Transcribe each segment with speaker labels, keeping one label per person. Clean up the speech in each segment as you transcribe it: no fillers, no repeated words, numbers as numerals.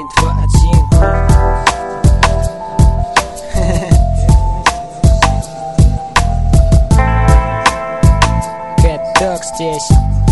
Speaker 1: 2, 1. Кэт-дог здесь.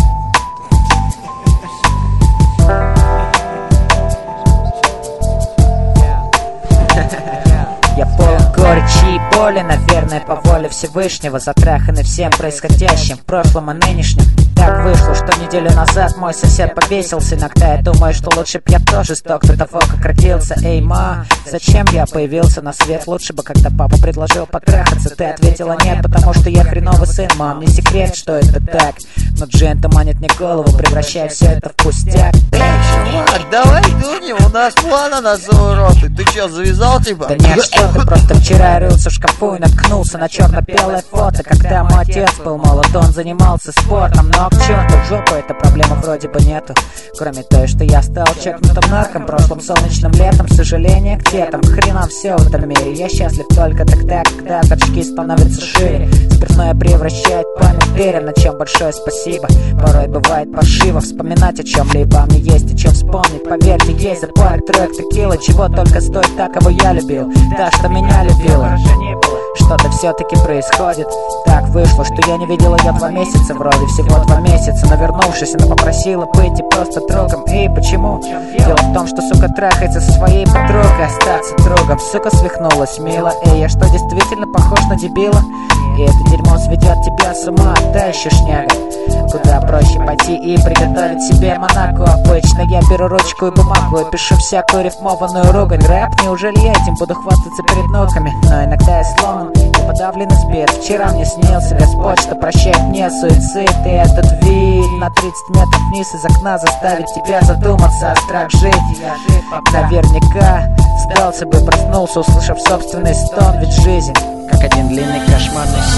Speaker 1: Я полон горечи и боли, наверное, по воле Всевышнего, затраханный всем происходящим в прошлом и нынешнем. Так вышло, что неделю назад мой сосед повесился. Иногда я думаю, что лучше б я тоже сдох до того, как родился. Эй, ма, зачем я появился на свет? Лучше бы, когда папа предложил потрахаться. Ты ответила нет, потому что я хреновый сын. Мам, не секрет, что это так, но Джейн туманит мне голову, превращая все это в пустяк.
Speaker 2: Чувак, давай дунем, у нас планы на целый рот. Ты чё, завязал типа?
Speaker 1: Да нет, что ты, просто вчера я рылся в шкафу и наткнулся на черно-белое фото. Когда мой отец был молод, он занимался спортом. Но к черту в жопу, эта проблема вроде бы нету. Кроме той, что я стал чекнутым нарком прошлым солнечным летом. Сожаление, где там? Хрена все в этом мире. Я счастлив только тогда, когда торчки становятся шире. Спиртное превращает память в дыры, на чем большое спасибо. Порой бывает паршиво вспоминать о чем-либо. А мне есть о чем вспомнить, поверьте, есть запарь трек текила. Чего только стоит та, кого я любил, та, что меня любила. Что-то все-таки происходит. Так вышло, что я не видел ее 2 месяца. Вроде всего 2 месяца. Но вернувшись, она попросила быть и просто другом. Эй, почему? Дело в том, что сука трахается со своей подругой. Остаться другом, сука свихнулась, мило. Эй, я что, действительно похож на дебила? И это дерьмо сведет тебя с ума, да еще шняга. Куда проще пойти и приготовить себе Монако. Обычно я беру ручку и бумагу и пишу всякую рифмованную ругань. Рэп, неужели я этим буду хвастаться перед внуками? Но иногда я сломан, я подавлен из бед. Вчера мне снился Господь, что прощает мне суицид. И этот вид на 30 метров вниз из окна заставит тебя задуматься о страх жить. Наверняка сдался бы, проснулся, услышав собственный стон. Ведь жизнь как один длинный кошмарный